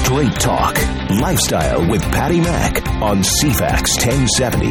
Straight talk, lifestyle with Patty Mack on CFAX 1070.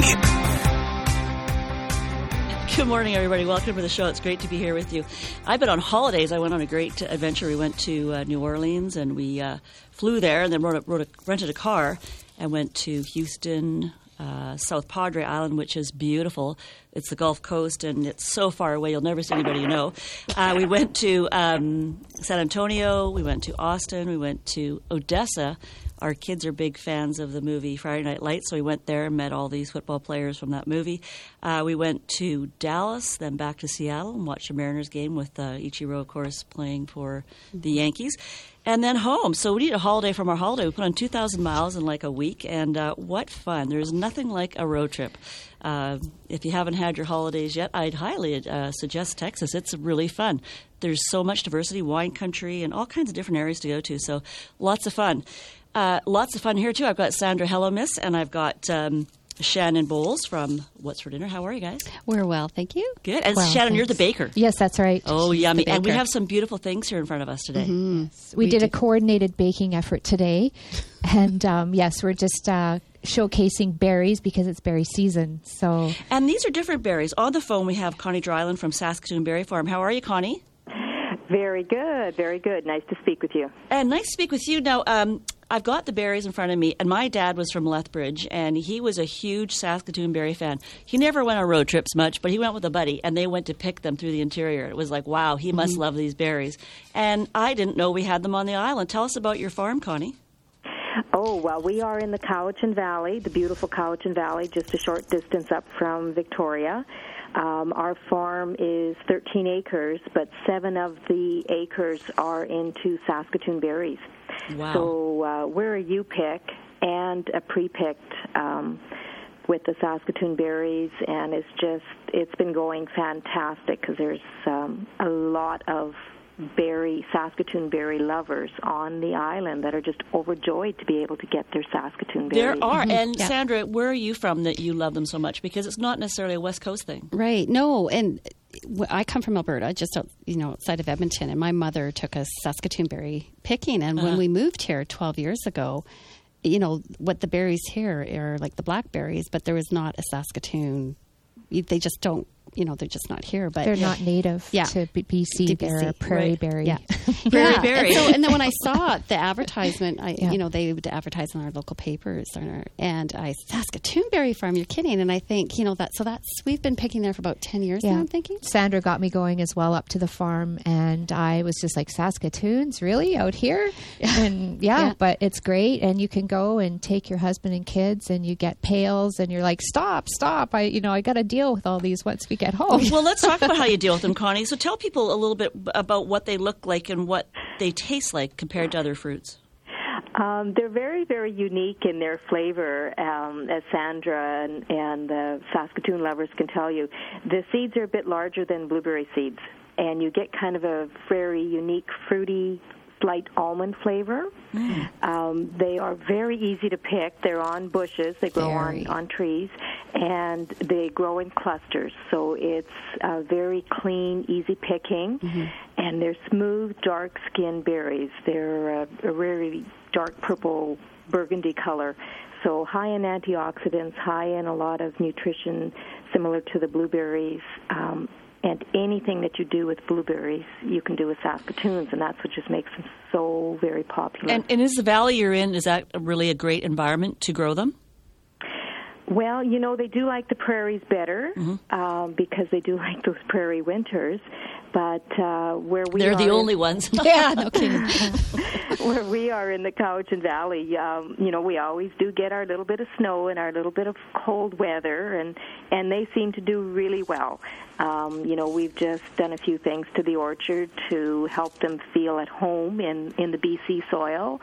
Good morning, everybody. Welcome to the show. It's great to be here with you. I've been on holidays. I went on a great adventure. We went to New Orleans, and we flew there and then rented a car and went to Houston, South Padre Island, which is beautiful. It's the Gulf Coast, and it's so far away you'll never see anybody you know. We went to San Antonio. We went to Austin. We went to Odessa. Our kids are big fans of the movie Friday Night Lights, so we went there and met all these football players from that movie. We went to Dallas, then back to Seattle and watched a Mariners game with Ichiro, of course, playing for the Yankees. And then home. So we need a holiday from our holiday. We put on 2,000 miles in like a week, and what fun. There's nothing like a road trip. If you haven't had your holidays yet, I'd highly suggest Texas. It's really fun. There's so much diversity, wine country, and all kinds of different areas to go to. So lots of fun. Lots of fun here, too. I've got Sandra Hello Miss, and I've got Shannon Bowles from What's for Dinner. How are you guys? We're well, thank you. Good. And well, Shannon, thanks. you're the baker. Yes, that's right. Oh, She's yummy. the And we baker. have some beautiful things here in front of us today. Mm-hmm. Yes, we did a coordinated baking effort today. And yes, we're just showcasing berries because it's berry season. So, And these are different berries. On the phone, we have Connie Dryland from Saskatoon Berry Farm. How are you, Connie? Very good, very good. Nice to speak with you. And nice to speak with you. Now, I've got the berries in front of me, and my dad was from Lethbridge, and he was a huge Saskatoon berry fan. He never went on road trips much, but he went with a buddy, and they went to pick them through the interior. It was like, wow, he must love these berries. And I didn't know we had them on the island. Tell us about your farm, Connie. Oh, well, we are in the Cowichan Valley, the beautiful Cowichan Valley, just a short distance up from Victoria. Our farm is 13 acres, but 7 of the acres are into Saskatoon berries. Wow. So we're a U-pick and a pre-picked with the Saskatoon berries, and it's been going fantastic because there's a lot of Saskatoon berry lovers on the island that are just overjoyed to be able to get their Saskatoon berries. There are. And Sandra, where are you from that you love them so much? Because it's not necessarily a West Coast thing. Right. No, and I come from Alberta, just outside of Edmonton, and my mother took us Saskatoon berry picking. And when we moved here 12 years ago, what the berries here are like the blackberries, but there was not a Saskatoon. They just don't. They're just not here. But they're not native to BC. They're a prairie berry. Yeah. Prairie berry. And then when I saw the advertisement, they would advertise in our local papers, Saskatoon Berry Farm. You're kidding? And I think we've been picking there for about 10 years now. I'm thinking Sandra got me going as well up to the farm, and I was just like, Saskatoons, really out here? And but it's great, and you can go and take your husband and kids, and you get pails, and you're like, stop! I got to deal with all these once we get home. Well, let's talk about how you deal with them, Connie. So tell people a little bit about what they look like and what they taste like compared to other fruits. They're very, very unique in their flavor, as Sandra and the Saskatoon lovers can tell you. The seeds are a bit larger than blueberry seeds, and you get kind of a very unique, fruity, slight almond flavor. They are very easy to pick. They're on bushes. They grow on trees, and they grow in clusters. So it's very clean, easy picking, and they're smooth, dark-skinned berries. They're a very dark purple burgundy color. So high in antioxidants, high in a lot of nutrition, similar to the blueberries. And anything that you do with blueberries, you can do with Saskatoons, and that's what just makes them so very popular. And is the valley you're in, is that really a great environment to grow them? Well, they do like the prairies better because they do like those prairie winters. But where we They're the only ones. Yeah, no kidding. Where we are in the Cowichan Valley, we always do get our little bit of snow and our little bit of cold weather, and they seem to do really well. We've just done a few things to the orchard to help them feel at home in the BC soil,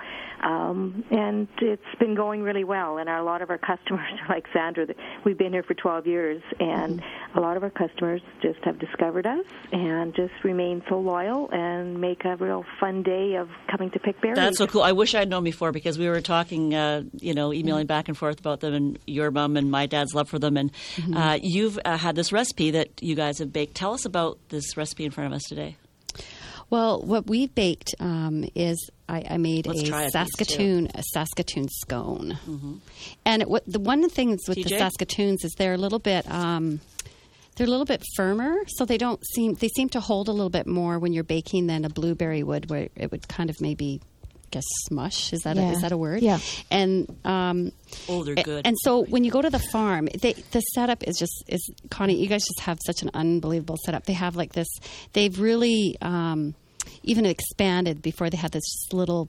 and it's been going really well. And a lot of our customers are like Sandra. We've been here for 12 years, and a lot of our customers just have discovered us and just remain so loyal and make a real fun day of coming to pick berries. That's so cool. I wish I'd known before because we were talking, emailing back and forth about them and your mom and my dad's love for them. And you've had this recipe that you guys have baked. Tell us about this recipe in front of us today. Well, what we baked is I made a Saskatoon scone, and the one of the things with the Saskatoons is they're a little bit firmer, so they seem to hold a little bit more when you're baking than a blueberry would, where it would kind of maybe, I guess, smush. Is that a word? Yeah. And they're good. And so when you go to the farm, the setup is Connie, you guys just have such an unbelievable setup. They have like this. They've really even expanded. Before they had this little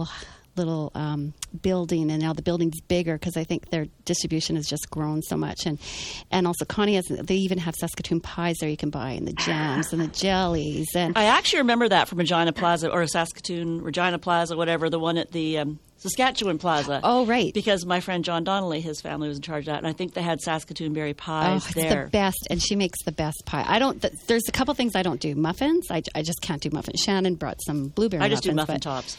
building, and now the building's bigger because I think their distribution has just grown so much. And also Connie they even have Saskatoon pies there you can buy, and the jams and the jellies. And I actually remember that from Regina Plaza, or Saskatoon Regina Plaza, whatever, the one at the Saskatchewan Plaza. Oh, right. Because my friend John Donnelly, his family was in charge of that, and I think they had Saskatoon berry pies there. It's the best, and she makes the best pie. There's a couple things I don't do. Muffins, I just can't do muffins. Shannon brought some blueberry muffins. I just do muffin tops.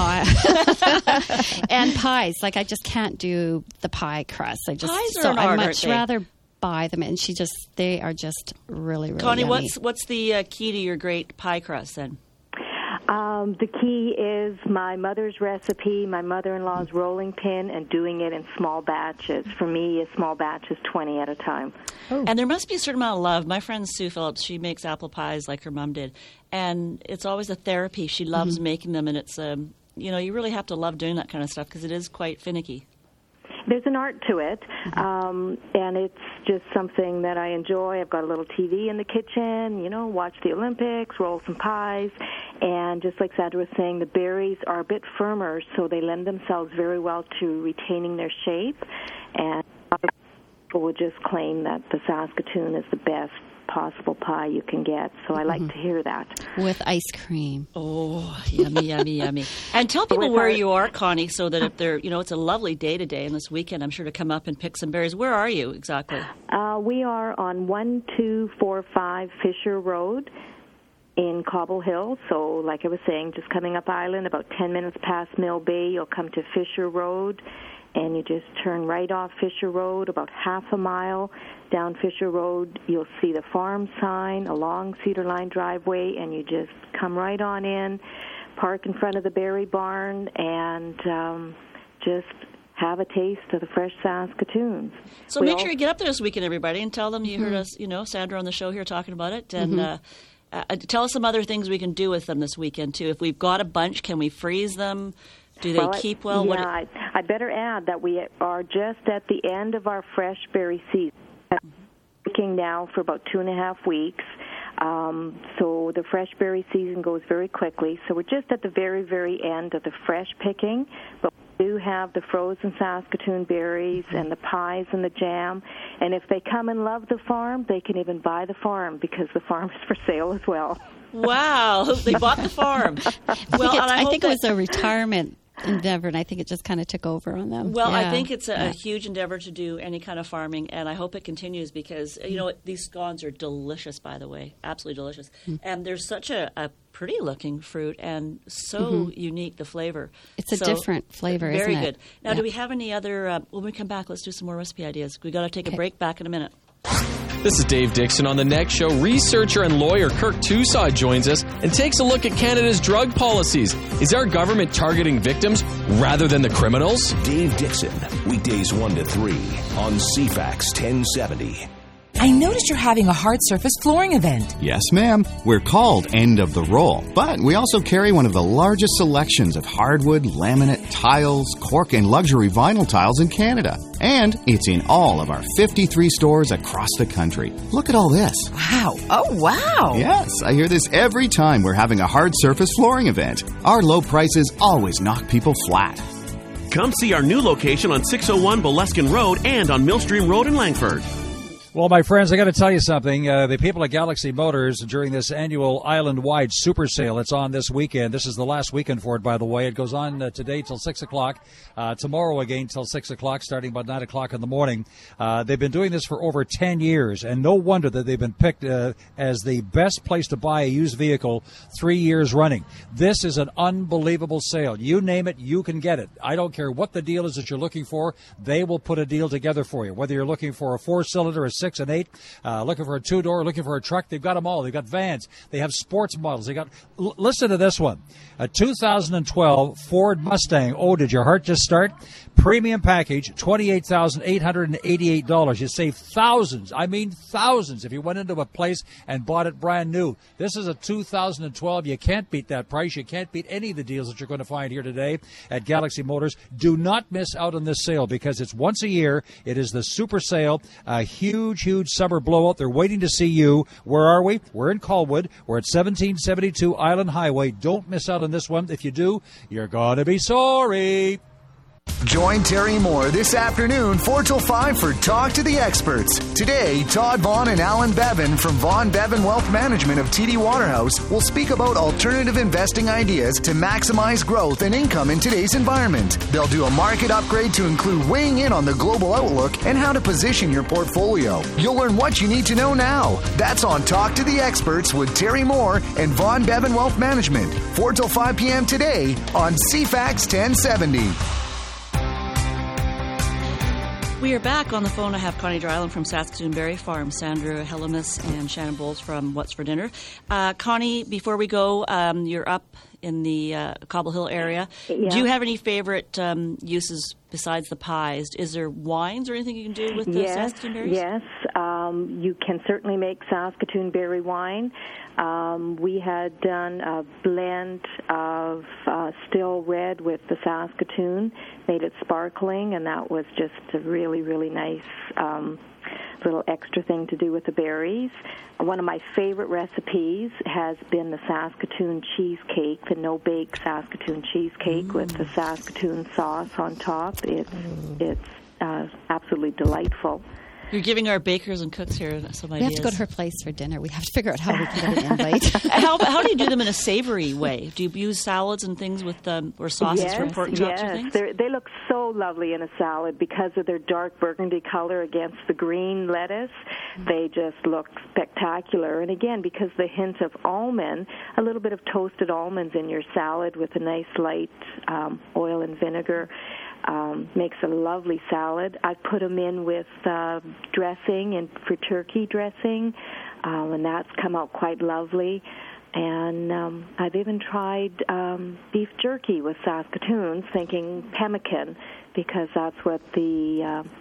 And pies, like I just can't do the pie crust. Pies are an art, I'd much rather buy them, and they are just really, really Connie, yummy. what's the key to your great pie crust then? The key is my mother's recipe, my mother-in-law's rolling pin, and doing it in small batches. For me, a small batch is 20 at a time. Oh. And there must be a certain amount of love. My friend Sue Phillips, she makes apple pies like her mom did, and it's always a therapy. She loves making them, and it's you really have to love doing that kind of stuff because it is quite finicky. There's an art to it, and it's just something that I enjoy. I've got a little TV in the kitchen, watch the Olympics, roll some pies, and just like Sandra was saying, the berries are a bit firmer, so they lend themselves very well to retaining their shape, and people would just claim that the Saskatoon is the best possible pie you can get, so I like to hear that. With ice cream. Oh, yummy, yummy, yummy. And tell people where you are, Connie, so that if they're, it's a lovely day today, and this weekend I'm sure to come up and pick some berries. Where are you exactly? We are on 1245 Fisher Road in Cobble Hill, so like I was saying, just coming up island, about 10 minutes past Mill Bay, you'll come to Fisher Road, and you just turn right off Fisher Road, about half a mile down Fisher Road. You'll see the farm sign, a long cedar line driveway, and you just come right on in, park in front of the berry barn, and just have a taste of the fresh Saskatoons. So make sure you get up there this weekend, everybody, and tell them you heard us, Sandra on the show here talking about it, and tell us some other things we can do with them this weekend, too. If we've got a bunch, can we freeze them? Do they keep well? Yeah, I better add that we are just at the end of our fresh berry season. Working now for about 2.5 weeks. So the fresh berry season goes very quickly. So we're just at the very, very end of the fresh picking. But we do have the frozen Saskatoon berries and the pies and the jam. And if they come and love the farm, they can even buy the farm because the farm is for sale as well. Wow, they bought the farm. I think it was a retirement endeavor, and I think it just kind of took over on them. Well, yeah. I think it's a huge endeavor to do any kind of farming, and I hope it continues because, these scones are delicious, by the way, absolutely delicious. And they're such a pretty-looking fruit and so unique, the flavor. It's a different flavor, very isn't it? Good. Now, do we have any other when we come back, let's do some more recipe ideas. We've got to take a break. Back in a minute. This is Dave Dixon. On the next show, researcher and lawyer Kirk Tussaud joins us and takes a look at Canada's drug policies. Is our government targeting victims rather than the criminals? Dave Dixon, weekdays 1 to 3 on CFAX 1070. I noticed you're having a hard surface flooring event. Yes, ma'am. We're called End of the Roll, but we also carry one of the largest selections of hardwood, laminate, tiles, cork, and luxury vinyl tiles in Canada. And it's in all of our 53 stores across the country. Look at all this. Wow. Oh, wow. Yes, I hear this every time we're having a hard surface flooring event. Our low prices always knock people flat. Come see our new location on 601 Boleskin Road and on Millstream Road in Langford. Well, my friends, I got to tell you something. The people at Galaxy Motors, during this annual island-wide super sale, it's on this weekend. This is the last weekend for it, by the way. It goes on today till 6 o'clock, tomorrow again till 6 o'clock, starting about 9 o'clock in the morning. They've been doing this for over 10 years, and no wonder that they've been picked as the best place to buy a used vehicle 3 years running. This is an unbelievable sale. You name it, you can get it. I don't care what the deal is that you're looking for. They will put a deal together for you, whether you're looking for a 4-cylinder, a 6 and 8. Looking for a 2-door, looking for a truck. They've got them all. They've got vans. They have sports models. They got. Listen to this one. A 2012 Ford Mustang. Oh, did your heart just start? Premium package, $28,888. You save thousands. I mean thousands if you went into a place and bought it brand new. This is a 2012. You can't beat that price. You can't beat any of the deals that you're going to find here today at Galaxy Motors. Do not miss out on this sale because it's once a year. It is the super sale, a huge, huge summer blowout. They're waiting to see you. Where are we? We're in Colwood. We're at 1772 Island Highway. Don't miss out on this one. If you do, you're going to be sorry. Join Terry Moore this afternoon, 4 till 5 for Talk to the Experts. Today, Todd Vaughn and Alan Bevan from Vaughn Bevan Wealth Management of TD Waterhouse will speak about alternative investing ideas to maximize growth and income in today's environment. They'll do a market upgrade to include weighing in on the global outlook and how to position your portfolio. You'll learn what you need to know now. That's on Talk to the Experts with Terry Moore and Vaughn Bevan Wealth Management, 4 till 5 p.m. today on CFAX 1070. We are back on the phone. I have Connie Dryland from Saskatoon Berry Farm, Sandra Hellemus, and Shannon Bowles from What's for Dinner. Connie, before we go, you're up in the Cobble Hill area. Yeah. Do you have any favorite uses besides the pies? Is there wines or anything you can do with the Saskatoon berries? Yes, you can certainly make Saskatoon berry wine. We had done a blend of still red with the Saskatoon, made it sparkling, and that was just a really, really nice little extra thing to do with the berries. One of my favorite recipes has been the Saskatoon cheesecake, the no-bake Saskatoon cheesecake with the Saskatoon sauce on top. It's absolutely delightful. You're giving our bakers and cooks here some ideas. We have to go to her place for dinner. We have to figure out how we can get an invite. How do you do them in a savory way? Do you use salads and things with or sauces for pork chops or things? They look so lovely in a salad because of their dark burgundy color against the green lettuce. They just look spectacular. And again, because the hint of almond, a little bit of toasted almonds in your salad with a nice light oil and vinegar. Makes a lovely salad. I put them in with dressing and for turkey dressing, and that's come out quite lovely. And I've even tried beef jerky with Saskatoons, thinking pemmican, because that's what they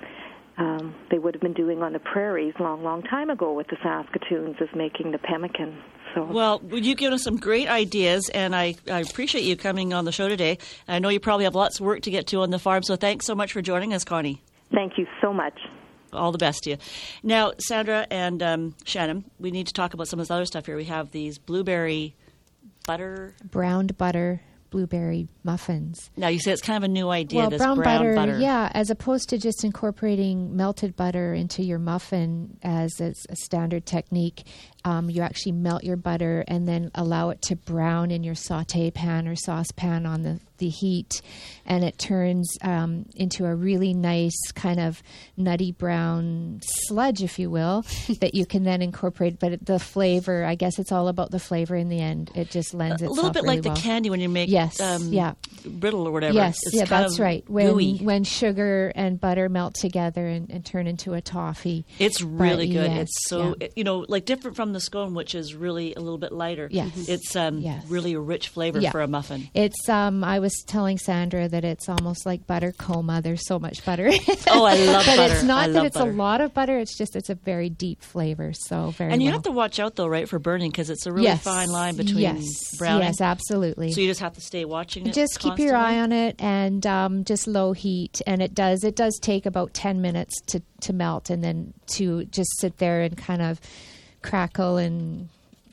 would have been doing on the prairies long time ago with the Saskatoons, is making the pemmican. Well, you've given us some great ideas, and I appreciate you coming on the show today. I know you probably have lots of work to get to on the farm, so thanks so much for joining us, Connie. Thank you so much. All the best to you. Now, Sandra and Shannon, we need to talk about some of this other stuff here. We have these blueberry butter. Browned butter. Blueberry muffins. Now, you say it's kind of a new idea, well, this brown butter. Yeah, as opposed to just incorporating melted butter into your muffin as a standard technique, you actually melt your butter and then allow it to brown in your saute pan or saucepan on the heat, and it turns into a really nice kind of nutty brown sludge, if you will, that you can then incorporate. But the flavor, I guess it's all about the flavor in the end. It just lends itself a little bit really like well. the candy when you make brittle or whatever. Yes, it's that's right. Gooey. When sugar and butter melt together and turn into a toffee. It's really good. Yes, it's so, like different from the scone, which is really a little bit lighter. Yes. It's really a rich flavor for a muffin. It's, I was telling Sandra that it's almost like butter coma. There's so much butter. Oh, I love butter. But it's not that it's butter. a lot of butter. It's just it's a very deep flavor. So very And you well. have to watch out, though, right, for burning, because it's a really fine line between browning. Yes, absolutely. So you just have to stay watching it Just keep your eye on it and just low heat. And it does take about 10 minutes to melt, and then to just sit there and kind of crackle and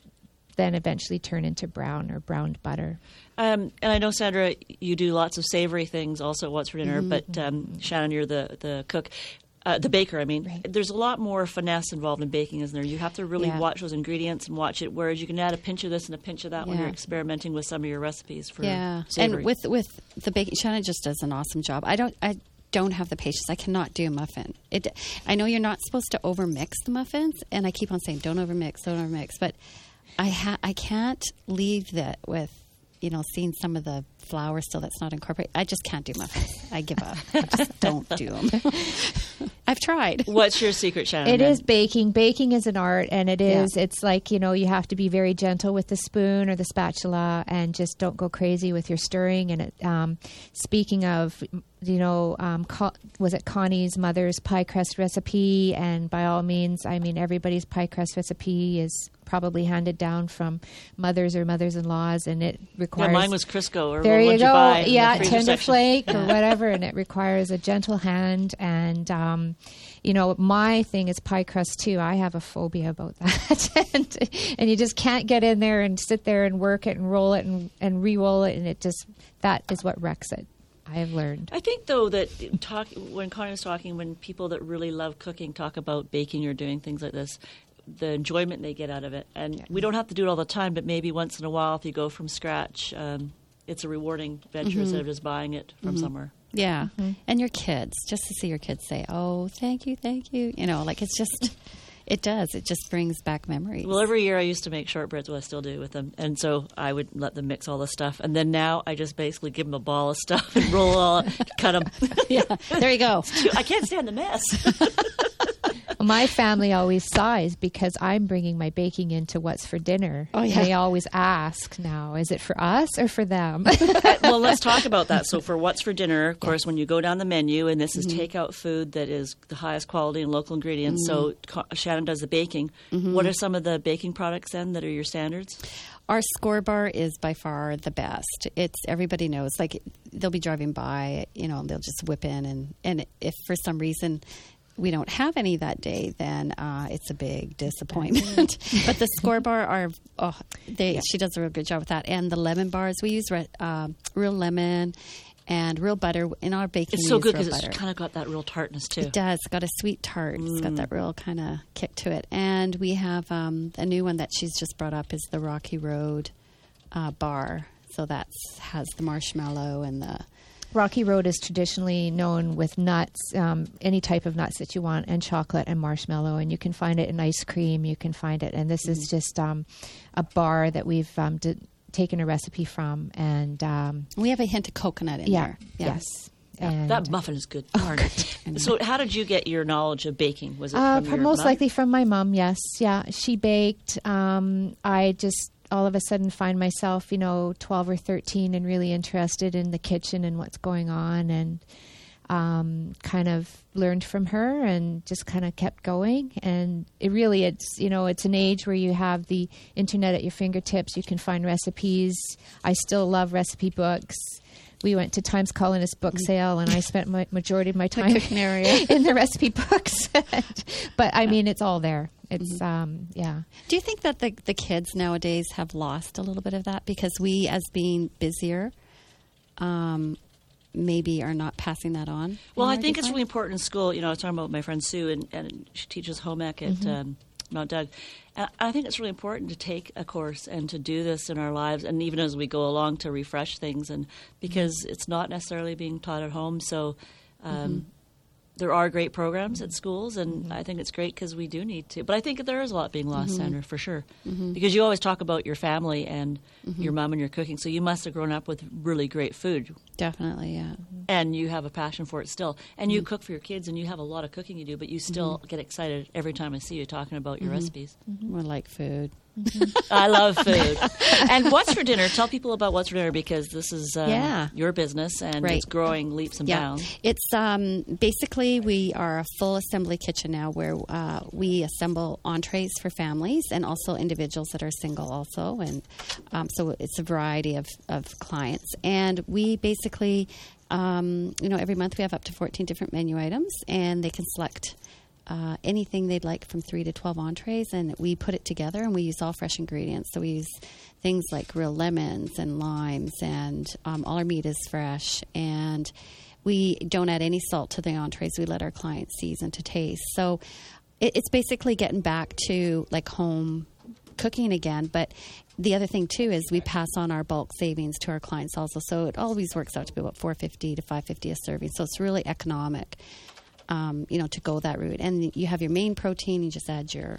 then eventually turn into brown or browned butter. And I know, Sandra, you do lots of savory things also at What's for Dinner, but Shannon, you're the cook. The baker, I mean. Right. There's a lot more finesse involved in baking, isn't there? You have to really watch those ingredients and watch it, whereas you can add a pinch of this and a pinch of that when you're experimenting with some of your recipes for savory. And with the baking, Shannon just does an awesome job. I don't have the patience. I cannot do a muffin. I know you're not supposed to overmix the muffins, and I keep on saying don't overmix, but I can't leave that with seeing some of the flour still that's not incorporated, I just can't do muffins. I give up. I just don't do them. I've tried. What's your secret, Shannon? It is baking. Baking is an art, and it's like, you have to be very gentle with the spoon or the spatula and just don't go crazy with your stirring. And speaking of, was it Connie's mother's pie crust recipe? And by all means, everybody's pie crust recipe is probably handed down from mothers or mothers-in-laws, and it requires... Yeah, mine was Crisco, or there you go. Yeah, tender flake or whatever, and it requires a gentle hand. And, my thing is pie crust, too. I have a phobia about that. and you just can't get in there and sit there and work it and roll it and re-roll it, and that is what wrecks it. I have learned. I think, though, that when Connie was talking, when people that really love cooking talk about baking or doing things like this, the enjoyment they get out of it. And we don't have to do it all the time, but maybe once in a while, if you go from scratch, it's a rewarding venture instead of just buying it from somewhere. Yeah. And your kids, just to see your kids say, oh, thank you. It's just... It does. It just brings back memories. Well, every year I used to make shortbreads, well, I still do with them. And so I would let them mix all the stuff. And then now I just basically give them a ball of stuff and roll it all, cut them. Yeah, there you go. I can't stand the mess. My family always sighs because I'm bringing my baking into What's for Dinner. Oh, yeah. And they always ask now, is it for us or for them? Well, let's talk about that. So for What's for Dinner, of course, when you go down the menu, and this is takeout food that is the highest quality and local ingredients, so Shannon does the baking. What are some of the baking products then that are your standards? Our Score Bar is by far the best. Everybody knows. Like, they'll be driving by, they'll just whip in, and if for some reason we don't have any that day, then it's a big disappointment. But the Score Bar she does a real good job with that. And the lemon bars, we use real lemon and real butter in our baking. It's so good because it's kind of got that real tartness too. It does. It's got a sweet tart. It's got that real kind of kick to it. And we have a new one that she's just brought up is the Rocky Road bar. So that has the marshmallow and the... Rocky Road is traditionally known with nuts, any type of nuts that you want, and chocolate and marshmallow, and you can find it in ice cream. You can find it, and this is just a bar that we've taken a recipe from, and we have a hint of coconut in there. Yes. And that muffin is good. So how did you get your knowledge of baking? Was it from your most mother? likely from my mom, yes. Yeah, she baked. I just all of a sudden find myself, 12 or 13 and really interested in the kitchen and what's going on, and kind of learned from her and just kind of kept going. And it's an age where you have the internet at your fingertips. You can find recipes. I still love recipe books. We went to Times Colonist book sale, and I spent my majority of my time in the recipe books. But it's all there. It's Do you think that the kids nowadays have lost a little bit of that because we, as being busier, maybe are not passing that on? Well, I think it's really important in school. I was talking about my friend Sue, and she teaches home ec at Mount Doug. And I think it's really important to take a course and to do this in our lives, and even as we go along, to refresh things, and because it's not necessarily being taught at home. So there are great programs at schools, and I think it's great because we do need to. But I think there is a lot being lost, Sandra, for sure. Because you always talk about your family and your mom and your cooking, so you must have grown up with really great food. Definitely, yeah. And you have a passion for it still. And you cook for your kids, and you have a lot of cooking you do, but you still get excited every time I see you talking about your recipes. I like food. I love food. And What's for Dinner? Tell people about What's for Dinner, because this is your business, and it's growing leaps and bounds. It's basically, we are a full assembly kitchen now, where we assemble entrees for families and also individuals that are single also. And so it's a variety of clients. And we basically, every month we have up to 14 different menu items, and they can select anything they'd like from 3 to 12 entrees, and we put it together, and we use all fresh ingredients. So we use things like real lemons and limes, and all our meat is fresh, and we don't add any salt to the entrees. We let our clients season to taste. So it's basically getting back to like home cooking again. But the other thing too is we pass on our bulk savings to our clients also. So it always works out to be about $4.50 to $5.50 a serving. So it's really economic. To go that route. And you have your main protein, you just add your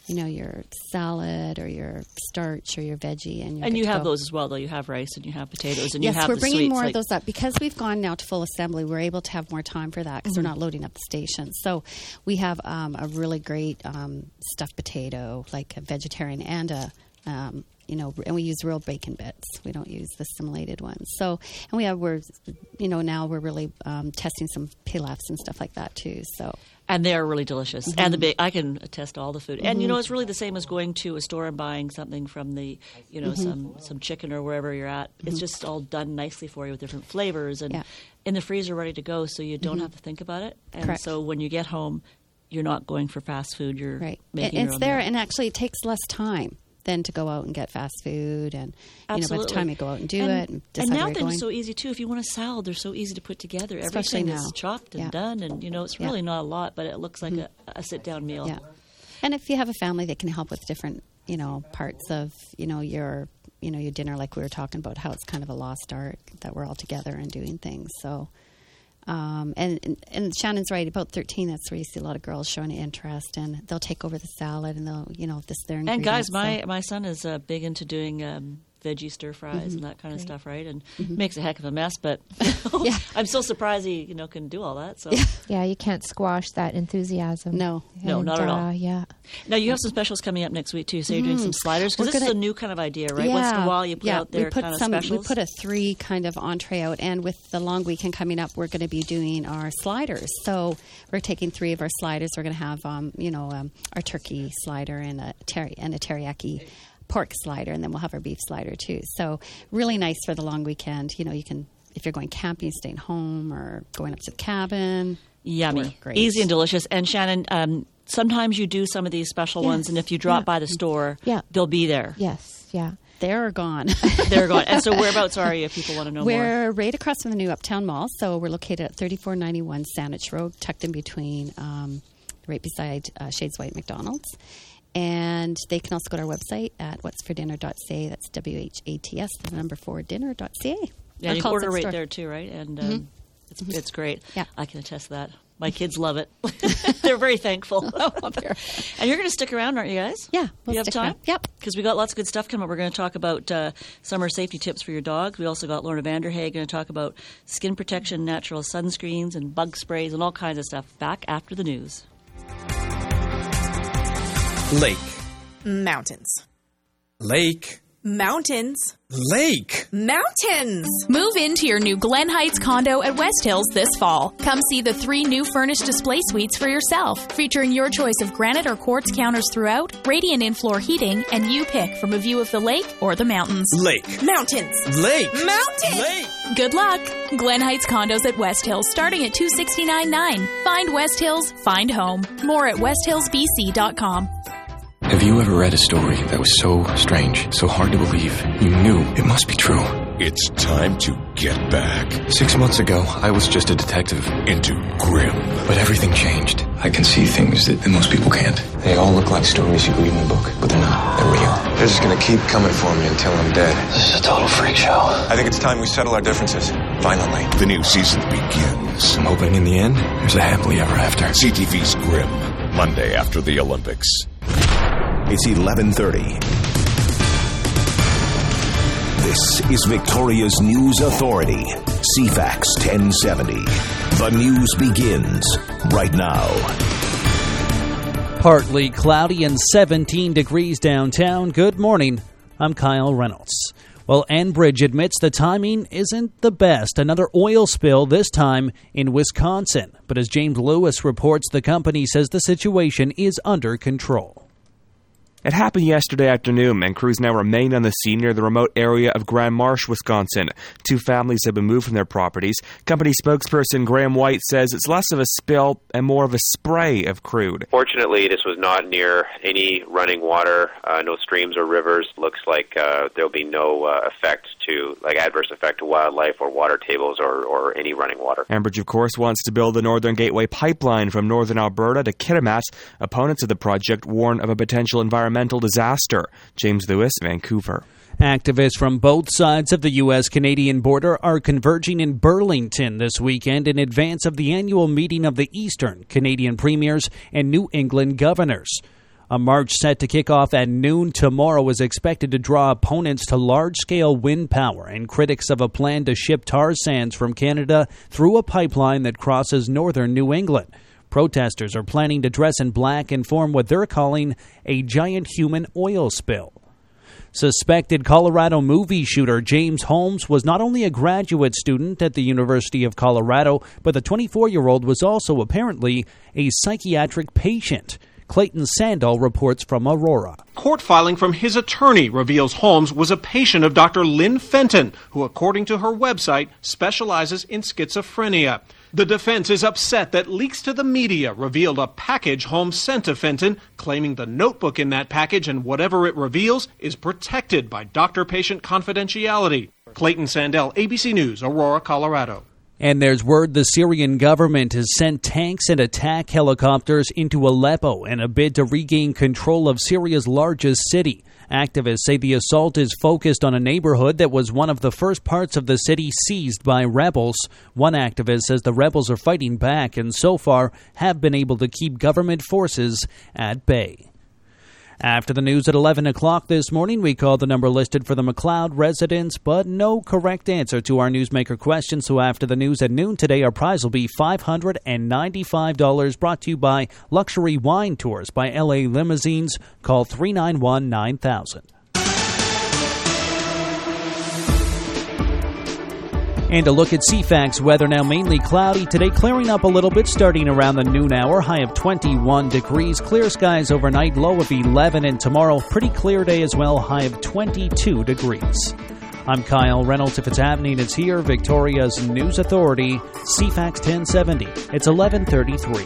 your salad or your starch or your veggie, and you have those as well, though. You have rice and you have potatoes, and yes, you have we're the bringing sweets, more of those up because we've gone now to full assembly. We're able to have more time for that because we're not loading up the station. So we have a really great stuffed potato, like a vegetarian, and and we use real bacon bits. We don't use the assimilated ones. So, and now we're really testing some pilafs and stuff like that too. So. And they're really delicious. And I can attest to all the food. And, it's really the same as going to a store and buying something from the, some chicken or wherever you're at. It's just all done nicely for you with different flavors and in the freezer ready to go, so you don't have to think about it. And Correct. So when you get home, you're not going for fast food. You're making your it's own there, meal. and actually it takes less time than to go out and get fast food, and by the time you go out and do it, and decide now where you're things going. are so easy too. If you want a salad, they're so easy to put together. Especially Everything now. is chopped and done, and it's really not a lot, but it looks like a sit-down meal. Yeah, and if you have a family, they can help with different parts of your dinner, like we were talking about, how it's kind of a lost art that we're all together and doing things. So. And Shannon's right, about 13, that's where you see a lot of girls showing interest, and they'll take over the salad, and they'll, their ingredients. And guys, my son is big into doing veggie stir fries and that kind of stuff, right? And makes a heck of a mess, but I'm still surprised he, can do all that. So yeah, you can't squash that enthusiasm. No, not at all. Yeah. Now you have some specials coming up next week too. So you're doing some sliders, because this is a new kind of idea, right? Yeah, once in a while you put out their kind of specials. We put a 3 kind of entree out, and with the long weekend coming up, we're going to be doing our sliders. So we're taking 3 of our sliders. We're going to have our turkey slider and a teriyaki pork slider, and then we'll have our beef slider too. So really nice for the long weekend. You can, if you're going camping, staying home, or going up to the cabin. Yummy. Easy and delicious. And Shannon, sometimes you do some of these special ones, and if you drop by the store, they'll be there. Yes, yeah. They're gone. They're gone. And so whereabouts are you if people want to know more? We're right across from the new Uptown Mall. So we're located at 3491 Saanich Road, tucked in between, right beside Shades White McDonald's. And they can also go to our website at whatsfordinner.ca. That's WHATS, the number 4 dinner.ca. Yeah, you can order right there too, right? And it's great. Yeah. I can attest to that. My kids love it. They're very thankful. And you're going to stick around, aren't you guys? Yeah. You have time? Around. Yep. Because we got lots of good stuff coming up. We're going to talk about summer safety tips for your dog. We also got Lorna Vanderhaeg going to talk about skin protection, natural sunscreens, and bug sprays, and all kinds of stuff. Back after the news. Lake. Mountains. Lake. Mountains. Lake. Mountains. Move into your new Glen Heights condo at West Hills this fall. Come see the 3 new furnished display suites for yourself, featuring your choice of granite or quartz counters throughout, radiant in-floor heating, and you pick from a view of the lake or the mountains. Lake. Mountains. Lake. Mountains. Lake. Good luck. Glen Heights condos at West Hills starting at $269.9. Find West Hills, find home. More at westhillsbc.com. Have you ever read a story that was so strange, so hard to believe, you knew it must be true? It's time to get back. 6 months ago, I was just a detective. Into Grimm. But everything changed. I can see things that most people can't. They all look like stories you read in a book, but they're not. They're real. They're just gonna keep coming for me until I'm dead. This is a total freak show. I think it's time we settle our differences. Finally. The new season begins. I'm hoping in the end, there's a happily ever after. CTV's Grimm. Monday after the Olympics. It's 11:30. This is Victoria's News Authority, CFAX 1070. The news begins right now. Partly cloudy and 17 degrees downtown. Good morning. I'm Kyle Reynolds. Well, Enbridge admits the timing isn't the best. Another oil spill, this time in Wisconsin. But as James Lewis reports, the company says the situation is under control. It happened yesterday afternoon, and crews now remain on the scene near the remote area of Grand Marsh, Wisconsin. 2 families have been moved from their properties. Company spokesperson Graham White says it's less of a spill and more of a spray of crude. Fortunately, this was not near any running water, no streams or rivers. Looks like there'll be no adverse effect to wildlife or water tables or any running water. Enbridge, of course, wants to build the Northern Gateway pipeline from northern Alberta to Kitimat. Opponents of the project warn of a potential environmental disaster. James Lewis, Vancouver. Activists from both sides of the U.S.-Canadian border are converging in Burlington this weekend in advance of the annual meeting of the Eastern Canadian premiers and New England governors. A march set to kick off at noon tomorrow is expected to draw opponents to large-scale wind power and critics of a plan to ship tar sands from Canada through a pipeline that crosses northern New England. Protesters are planning to dress in black and form what they're calling a giant human oil spill. Suspected Colorado movie shooter James Holmes was not only a graduate student at the University of Colorado, but the 24-year-old was also apparently a psychiatric patient. Clayton Sandall reports from Aurora. Court filing from his attorney reveals Holmes was a patient of Dr. Lynn Fenton, who, according to her website, specializes in schizophrenia. The defense is upset that leaks to the media revealed a package Holmes sent to Fenton, claiming the notebook in that package and whatever it reveals is protected by doctor-patient confidentiality. Clayton Sandell, ABC News, Aurora, Colorado. And there's word the Syrian government has sent tanks and attack helicopters into Aleppo in a bid to regain control of Syria's largest city. Activists say the assault is focused on a neighborhood that was one of the first parts of the city seized by rebels. One activist says the rebels are fighting back and so far have been able to keep government forces at bay. After the news at 11 o'clock this morning, we called the number listed for the McLeod residents, but no correct answer to our Newsmaker question. So after the news at noon today, our prize will be $595, brought to you by Luxury Wine Tours by LA Limousines. Call 391-9000. And a look at CFAX weather, now mainly cloudy today, clearing up a little bit starting around the noon hour. High of 21 degrees, clear skies overnight, low of 11, and tomorrow pretty clear day as well, high of 22 degrees. I'm Kyle Reynolds. If it's happening, it's here. Victoria's News Authority, CFAX 1070. It's 11:33.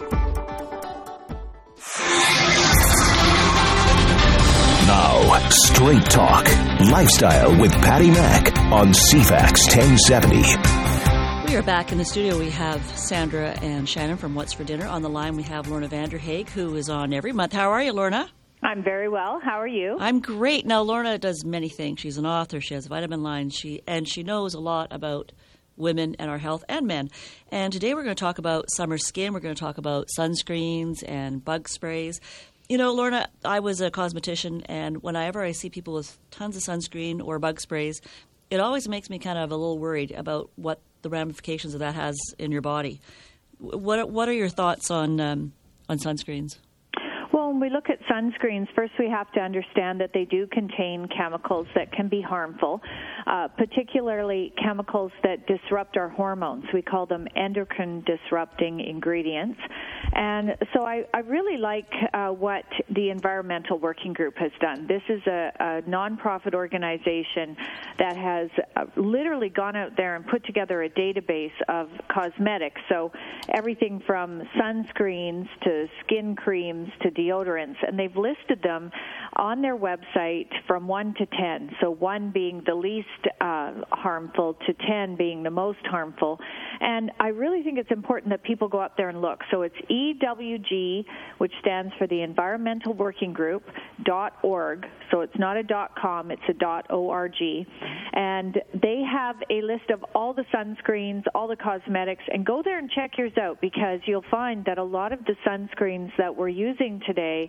Now, Straight Talk, Lifestyle with Patty Mack on CFAX 1070. We are back in the studio. We have Sandra and Shannon from What's for Dinner. On the line, we have Lorna Vanderhaeg, who is on every month. How are you, Lorna? I'm very well. How are you? I'm great. Now, Lorna does many things. She's an author. She has a vitamin line. She knows a lot about women and our health and men. And today we're going to talk about summer skin. We're going to talk about sunscreens and bug sprays. You know, Lorna, I was a cosmetician, and whenever I see people with tons of sunscreen or bug sprays, it always makes me kind of a little worried about what the ramifications of that has in your body. What are your thoughts on sunscreens? Well, when we look at sunscreens, first we have to understand that they do contain chemicals that can be harmful, particularly chemicals that disrupt our hormones. We call them endocrine-disrupting ingredients. And so I really like what the Environmental Working Group has done. This is a nonprofit organization that has literally gone out there and put together a database of cosmetics. So everything from sunscreens to skin creams to deodorants, and they've listed them on their website from 1 to 10. So 1 being the least harmful to 10 being the most harmful. And I really think it's important that people go up there and look. So it's EWG, which stands for the Environmental Working Group, .org. So it's not a .com, it's a .org. And they have a list of all the sunscreens, all the cosmetics, and go there and check yours out, because you'll find that a lot of the sunscreens that we're using today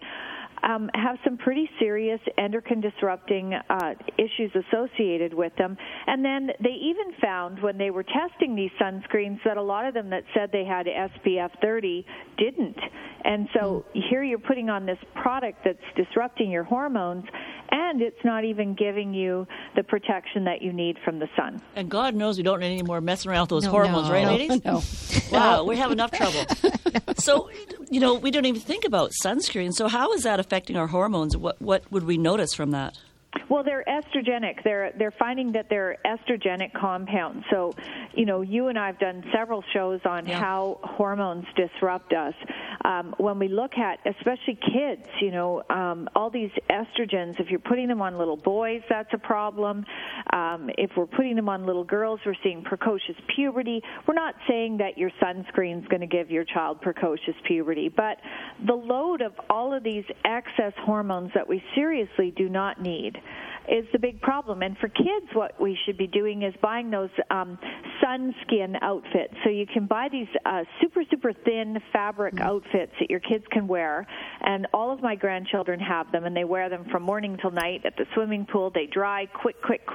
have some pretty serious endocrine-disrupting issues associated with them. And then they even found, when they were testing these sunscreens, that a lot of them that said they had SPF 30 didn't. And so here you're putting on this product that's disrupting your hormones, and it's not even giving you the protection that you need from the sun. And God knows we don't need any more messing around with those hormones, right, ladies? No. Wow, we have enough trouble. So, you know, we don't even think about sunscreen. So how is that affecting our hormones? What would we notice from that? Well, they're estrogenic. They're finding that they're estrogenic compounds. So, you know, you and I have done several shows on how hormones disrupt us. When we look at, especially kids, you know, all these estrogens, if you're putting them on little boys, that's a problem. If we're putting them on little girls, we're seeing precocious puberty. We're not saying that your sunscreen's going to give your child precocious puberty, but the load of all of these excess hormones that we seriously do not need is the big problem. And for kids, what we should be doing is buying those sun skin outfits. So you can buy these super, super thin fabric outfits that your kids can wear, and all of my grandchildren have them, and they wear them from morning till night at the swimming pool. They dry quick,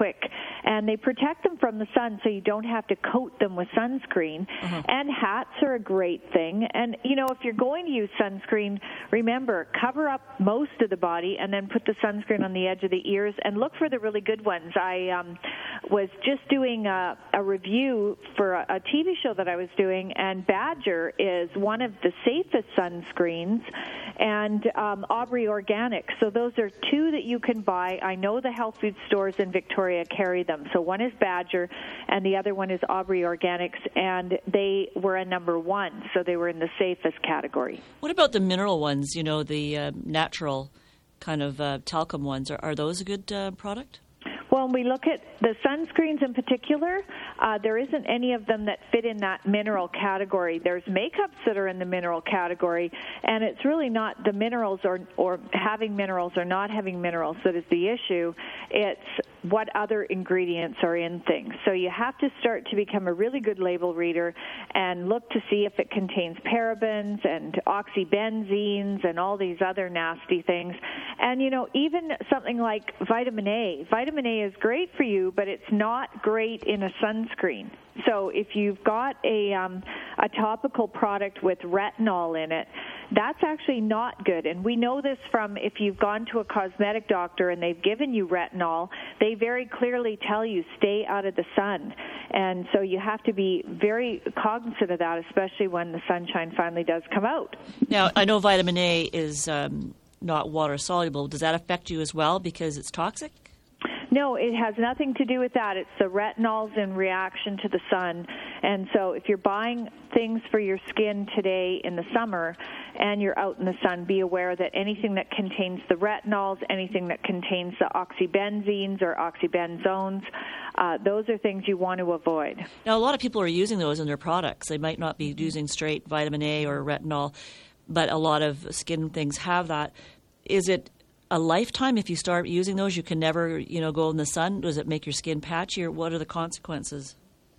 and they protect them from the sun so you don't have to coat them with sunscreen. And hats are a great thing. And, you know, if you're going to use sunscreen, remember, cover up most of the body and then put the sunscreen on the edge of the ears and look for the really good ones. I was just doing a review for a TV show that I was doing, and Badger is one of the safest sunscreens, and Aubrey Organics. So those are two that you can buy. I know the health food stores in Victoria carry them. So one is Badger, and the other one is Aubrey Organics, and they were a number one. So they were in the safest category. What about the mineral ones, you know, the natural kind of talcum ones? Are those a good product? Well, when we look at the sunscreens in particular, there isn't any of them that fit in that mineral category. There's makeups that are in the mineral category, and it's really not the minerals or having minerals or not having minerals that is the issue. It's what other ingredients are in things. So you have to start to become a really good label reader and look to see if it contains parabens and oxybenzenes and all these other nasty things. And, you know, even something like vitamin A. Vitamin A is great for you, but it's not great in a sunscreen. So if you've got a topical product with retinol in it, that's actually not good. And we know this from if you've gone to a cosmetic doctor and they've given you retinol, they very clearly tell you stay out of the sun. And so you have to be very cognizant of that, especially when the sunshine finally does come out. Now, I know vitamin A is not water soluble. Does that affect you as well because it's toxic? No, it has nothing to do with that. It's the retinols in reaction to the sun. And so if you're buying things for your skin today in the summer and you're out in the sun, be aware that anything that contains the retinols, anything that contains the oxybenzenes or oxybenzones, those are things you want to avoid. Now, a lot of people are using those in their products. They might not be using straight vitamin A or retinol, but a lot of skin things have that. Is it a lifetime if you start using those? You can never, go in the sun. Does it make your skin patchy, or what are the consequences?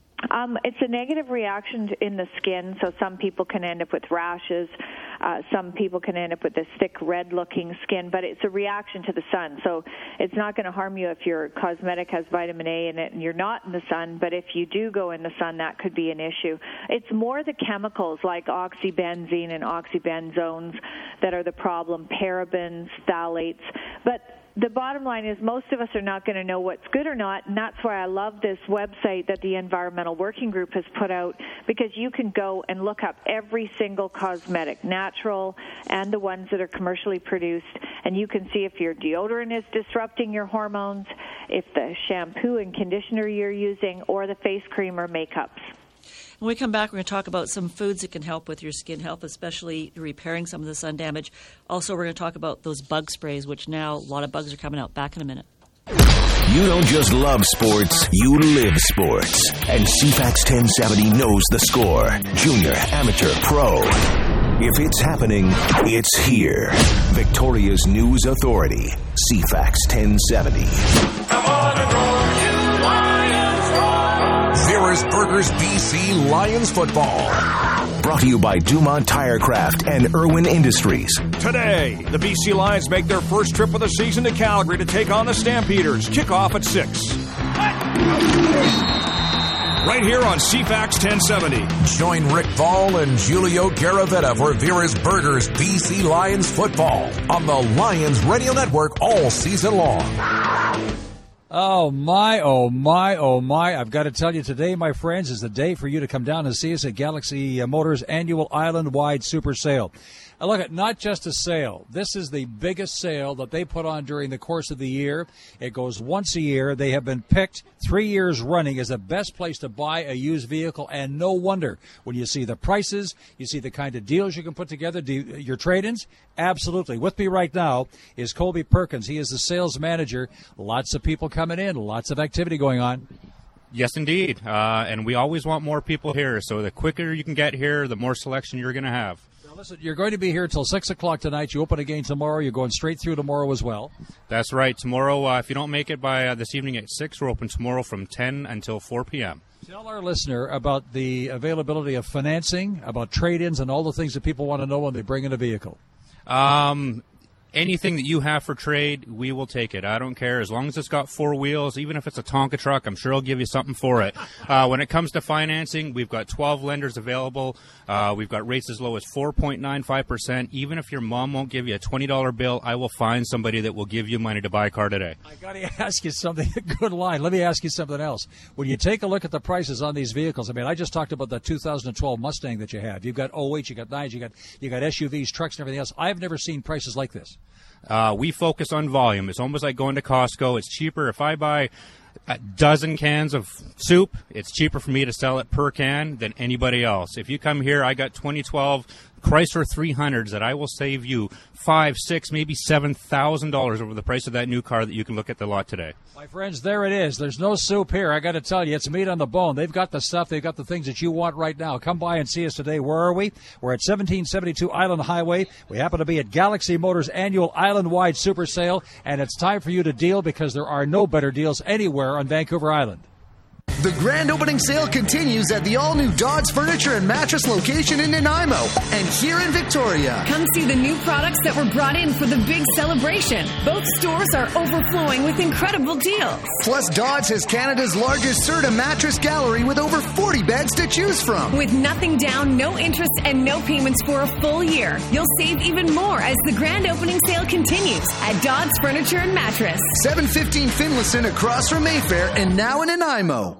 It's a negative reaction in the skin, so some people can end up with rashes. Some people can end up with this thick, red-looking skin, but it's a reaction to the sun. So it's not going to harm you if your cosmetic has vitamin A in it and you're not in the sun, but if you do go in the sun, that could be an issue. It's more the chemicals like oxybenzene and oxybenzones that are the problem, parabens, phthalates. But the bottom line is most of us are not going to know what's good or not, and that's why I love this website that the Environmental Working Group has put out, because you can go and look up every single cosmetic, natural and the ones that are commercially produced, and you can see if your deodorant is disrupting your hormones, if the shampoo and conditioner you're using, or the face cream or makeups. When we come back, we're going to talk about some foods that can help with your skin health, especially repairing some of the sun damage. Also, we're going to talk about those bug sprays, which now a lot of bugs are coming out. Back in a minute. You don't just love sports, you live sports. And CFAX 1070 knows the score. Junior, amateur, pro. If it's happening, it's here. Victoria's News Authority. CFAX 1070. Come on and roar, you Lions roar! Vera's Burgers BC Lions football. Brought to you by Dumont Tirecraft and Irwin Industries. Today, the BC Lions make their first trip of the season to Calgary to take on the Stampeders. Kickoff at 6. Right here on CFAX 1070. Join Rick Ball and Julio Garavetta for Vera's Burgers BC Lions football on the Lions Radio Network all season long. Oh, my, oh, my, oh, my. I've got to tell you, today, my friends, is the day for you to come down and see us at Galaxy Motors' annual island-wide super sale. Now, look, not just a sale. This is the biggest sale that they put on during the course of the year. It goes once a year. They have been picked 3 years running as the best place to buy a used vehicle, and no wonder. When you see the prices, you see the kind of deals you can put together, your trade-ins, absolutely. With me right now is Colby Perkins. He is the sales manager. Lots of people coming in, lots of activity going on. Yes, indeed. And we always want more people here. So the quicker you can get here, the more selection you're going to have. Listen, you're going to be here till 6 o'clock tonight. You open again tomorrow. You're going straight through tomorrow as well. That's right. Tomorrow, if you don't make it by this evening at 6, we're open tomorrow from 10 until 4 p.m. Tell our listener about the availability of financing, about trade-ins, and all the things that people want to know when they bring in a vehicle. Anything that you have for trade, we will take it. I don't care. As long as it's got 4 wheels, even if it's a Tonka truck, I'm sure I'll give you something for it. When it comes to financing, we've got 12 lenders available. We've got rates as low as 4.95%. Even if your mom won't give you a $20 bill, I will find somebody that will give you money to buy a car today. I got to ask you something. Good line. Let me ask you something else. When you take a look at the prices on these vehicles, I mean, I just talked about the 2012 Mustang that you have. You've got 08, you got 9s, you got SUVs, trucks, and everything else. I've never seen prices like this. We focus on volume. It's almost like going to Costco. It's cheaper. If I buy a dozen cans of soup, it's cheaper for me to sell it per can than anybody else. If you come here, I got 2012 Chrysler 300s that I will save you $5,000, $6,000, maybe $7,000 over the price of that new car that you can look at the lot today. My friends, there it is. There's no soup here. I got to tell you, it's meat on the bone. They've got the stuff. They've got the things that you want right now. Come by and see us today. Where are we? We're at 1772 Island Highway. We happen to be at Galaxy Motors' annual island-wide super sale, and it's time for you to deal because there are no better deals anywhere on Vancouver Island. The grand opening sale continues at the all-new Dodds Furniture and Mattress location in Nanaimo and here in Victoria. Come see the new products that were brought in for the big celebration. Both stores are overflowing with incredible deals. Plus, Dodds has Canada's largest Serta mattress gallery with over 40 beds to choose from. With nothing down, no interest, and no payments for a full year. You'll save even more as the grand opening sale continues at Dodds Furniture and Mattress. 715 Finlayson across from Mayfair and now in Nanaimo.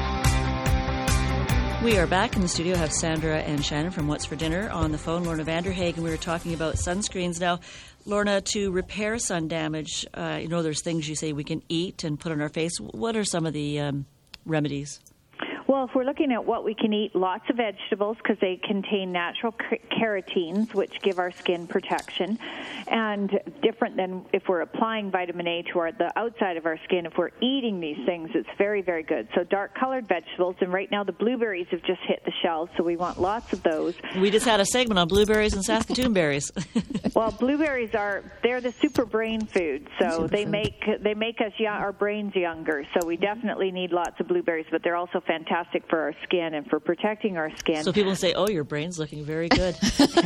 We are back in the studio. I have Sandra and Shannon from What's for Dinner on the phone. Lorna Vanderhagen. We were talking about sunscreens. Now, Lorna, to repair sun damage, there's things you say we can eat and put on our face. What are some of the remedies? Well, if we're looking at what we can eat, lots of vegetables because they contain natural carotenes, which give our skin protection, and different than if we're applying vitamin A to the outside of our skin. If we're eating these things, it's very, very good. So dark-colored vegetables, and right now the blueberries have just hit the shelves, so we want lots of those. We just had a segment on blueberries and Saskatoon berries. Well, blueberries they're the super brain food, so they make us our brains younger. So we definitely need lots of blueberries, but they're also fantastic for our skin and for protecting our skin. So people say, "Oh, your brain's looking very good."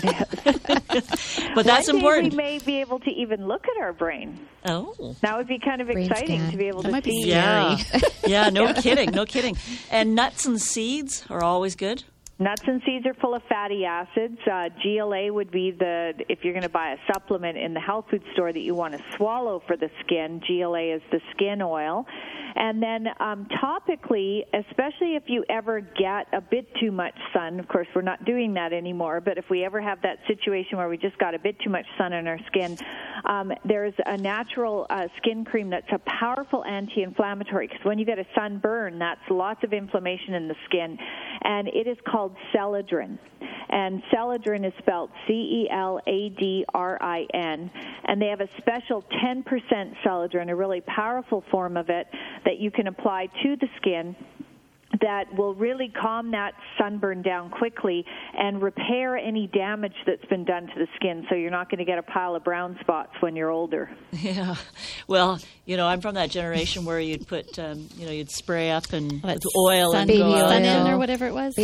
But that's important. We may be able to even look at our brain. Oh, that would be kind of exciting to be able to see. Yeah, no kidding. And nuts and seeds are always good. Nuts and seeds are full of fatty acids. GLA would be if you're going to buy a supplement in the health food store that you want to swallow for the skin, GLA is the skin oil. And then topically, especially if you ever get a bit too much sun, of course we're not doing that anymore, but if we ever have that situation where we just got a bit too much sun on our skin, there's a natural skin cream that's a powerful anti-inflammatory, because when you get a sunburn, that's lots of inflammation in the skin, and it is called Celadrin. And Celadrin is spelled Celadrin, and they have a special 10% Celadrin, a really powerful form of it that you can apply to the skin that will really calm that sunburn down quickly and repair any damage that's been done to the skin, so you're not going to get a pile of brown spots when you're older. Yeah. Well, I'm from that generation where you'd put, you'd spray up and with oil and go sun or whatever it was.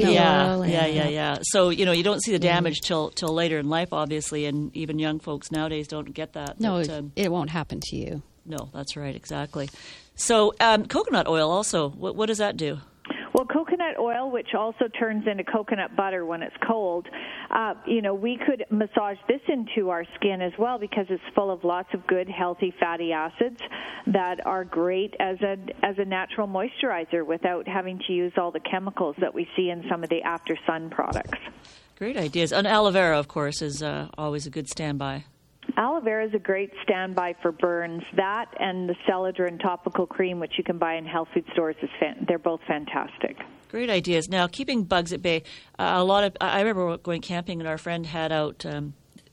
Yeah. So, you don't see the damage till later in life, obviously, and even young folks nowadays don't get that. No, it won't happen to you. No, that's right, exactly. So coconut oil also, what does that do? Well, coconut oil, which also turns into coconut butter when it's cold, we could massage this into our skin as well because it's full of lots of good, healthy fatty acids that are great as a natural moisturizer without having to use all the chemicals that we see in some of the after sun products. Great ideas. And aloe vera, of course, is always a good standby. Aloe vera is a great standby for burns. That and the Celadrin topical cream, which you can buy in health food stores, they're both fantastic. Great ideas. Now, keeping bugs at bay. I remember going camping, and our friend had out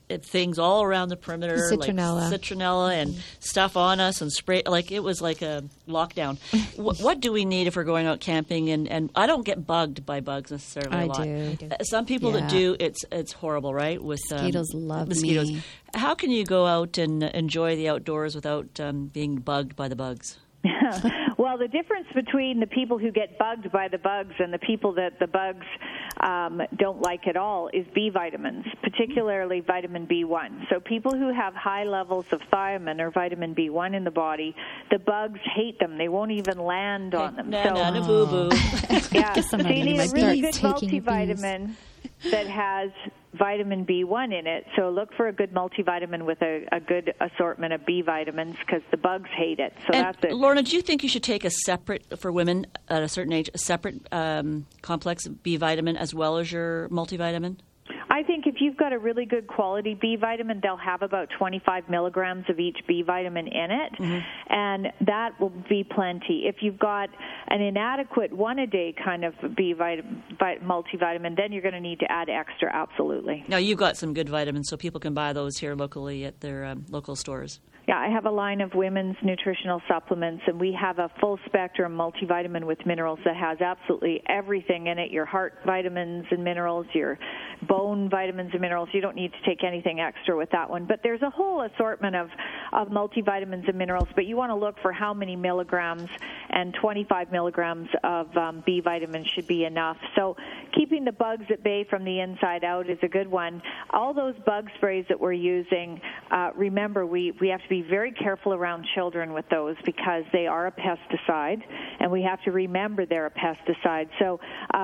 things all around the perimeter, Citronella. like citronella and stuff on us and spray. Like it was like a lockdown. What do we need if we're going out camping? And I don't get bugged by bugs necessarily a lot. I do. Some people that do, it's horrible, right? With mosquitoes love mosquitoes. me. How can you go out and enjoy the outdoors without being bugged by the bugs? Well, the difference between the people who get bugged by the bugs and the people that the bugs don't like at all is B vitamins, particularly vitamin B1. So people who have high levels of thiamine or vitamin B1 in the body, the bugs hate them. They won't even land on them. Boo-boo. Yeah, so you need a really good taking multivitamin that has vitamin B1 in it. So look for a good multivitamin with a good assortment of B vitamins because the bugs hate it. So and that's it. Lorna, do you think you should take a separate, for women at a certain age, a separate complex B vitamin as well as your multivitamin? I think if you've got a really good quality B vitamin, they'll have about 25 milligrams of each B vitamin in it, and that will be plenty. If you've got an inadequate one-a-day kind of B multivitamin, then you're going to need to add extra, absolutely. Now, you've got some good vitamins, so people can buy those here locally at their local stores. Yeah, I have a line of women's nutritional supplements, and we have a full-spectrum multivitamin with minerals that has absolutely everything in it, your heart vitamins and minerals, your bone vitamins and minerals. You don't need to take anything extra with that one. But there's a whole assortment of multivitamins and minerals, but you want to look for how many milligrams, and 25 milligrams of B vitamins should be enough. So keeping the bugs at bay from the inside out is a good one. All those bug sprays that we're using, remember, we have to be very careful around children with those because they are a pesticide, and we have to remember they're a pesticide. So,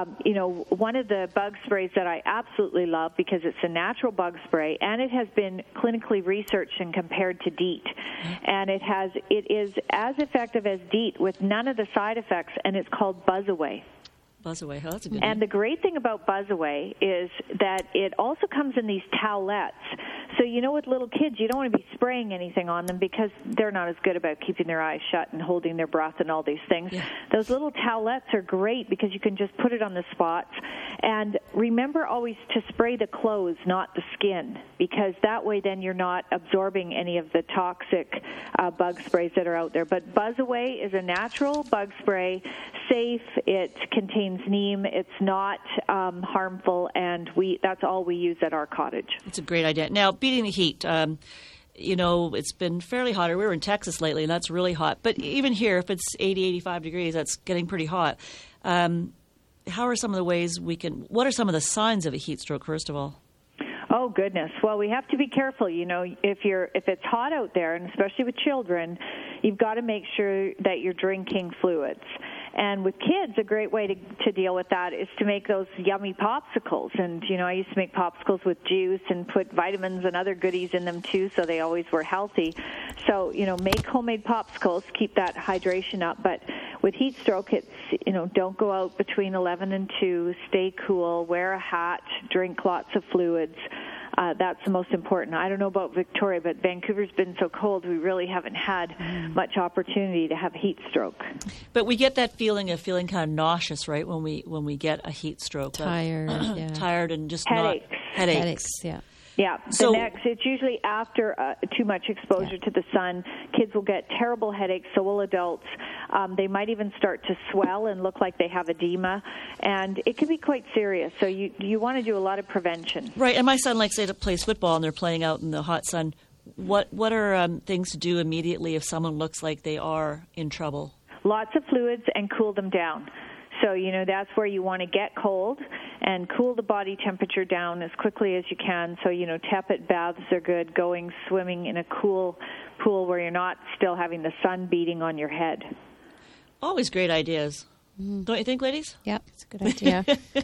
one of the bug sprays that I absolutely love because it's a natural bug spray, and it has been clinically researched and compared to DEET, and it is as effective as DEET with none of the side effects, and it's called BuzzAway. BuzzAway, oh, that's a good And name. the great thing about BuzzAway is that it also comes in these towelettes. So, with little kids, you don't want to be spraying anything on them because they're not as good about keeping their eyes shut and holding their breath and all these things. Yeah. Those little towelettes are great because you can just put it on the spots. And remember always to spray the clothes, not the skin, because that way then you're not absorbing any of the toxic bug sprays that are out there. But BuzzAway is a natural bug spray, safe. It contains neem. It's not harmful, and that's all we use at our cottage. It's a great idea. Now, beating the heat, it's been fairly hot. We were in Texas lately, and that's really hot. But even here, if it's 80, 85 degrees, that's getting pretty hot. How are some of the ways what are some of the signs of a heat stroke, first of all? Oh, goodness. Well, we have to be careful. If it's hot out there, and especially with children, you've got to make sure that you're drinking fluids. And with kids, a great way to deal with that is to make those yummy popsicles. And, I used to make popsicles with juice and put vitamins and other goodies in them, too, so they always were healthy. So, make homemade popsicles, keep that hydration up. But with heat stroke, it's, don't go out between 11 and 2, stay cool, wear a hat, drink lots of fluids. That's the most important. I don't know about Victoria, but Vancouver's been so cold, we really haven't had much opportunity to have heat stroke. But we get that feeling of feeling kind of nauseous, right, when we get a heat stroke. Tired, yeah. Tired and just headaches. Headaches, yeah. Yeah, so it's usually after too much exposure to the sun. Kids will get terrible headaches, so will adults. They might even start to swell and look like they have edema, and it can be quite serious. So you want to do a lot of prevention. Right, and my son likes to play football, and they're playing out in the hot sun. What are things to do immediately if someone looks like they are in trouble? Lots of fluids and cool them down. So, that's where you want to get cold and cool the body temperature down as quickly as you can. So, tepid baths are good, going swimming in a cool pool where you're not still having the sun beating on your head. Always great ideas. Don't you think, ladies? Yep, it's a good idea.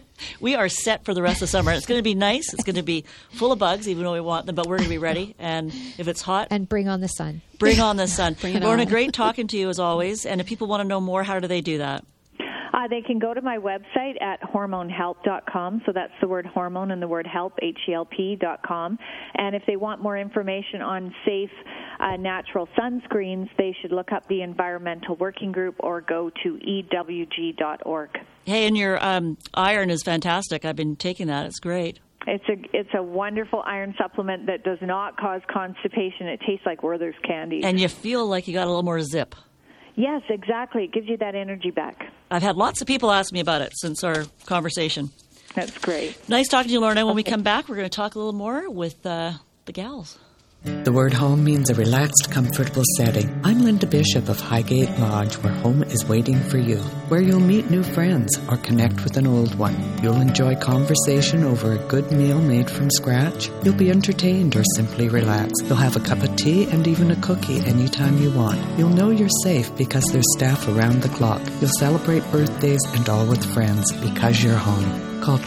We are set for the rest of summer. It's going to be nice. It's going to be full of bugs, even though we want them, but we're going to be ready. And if it's hot... And bring on the sun. Bring on the sun. Lorna, on. great talking to you as always. And if people want to know more, how do they do that? They can go to my website at hormonehelp.com. So that's the word hormone and the word help, HELP.com. And if they want more information on safe natural sunscreens, they should look up the Environmental Working Group or go to EWG.org. Hey, and your iron is fantastic. I've been taking that. It's great. It's a wonderful iron supplement that does not cause constipation. It tastes like Werther's candy. And you feel like you got a little more zip. Yes, exactly. It gives you that energy back. I've had lots of people ask me about it since our conversation. That's great. Nice talking to you, Lorna. When we come back, we're going to talk a little more with the gals. The word home means a relaxed, comfortable setting. I'm Linda Bishop of Highgate Lodge, where home is waiting for you, where you'll meet new friends or connect with an old one. You'll enjoy conversation over a good meal made from scratch. You'll be entertained or simply relax. You'll have a cup of tea and even a cookie anytime you want. You'll know you're safe because there's staff around the clock. You'll celebrate birthdays and all with friends because you're home. Call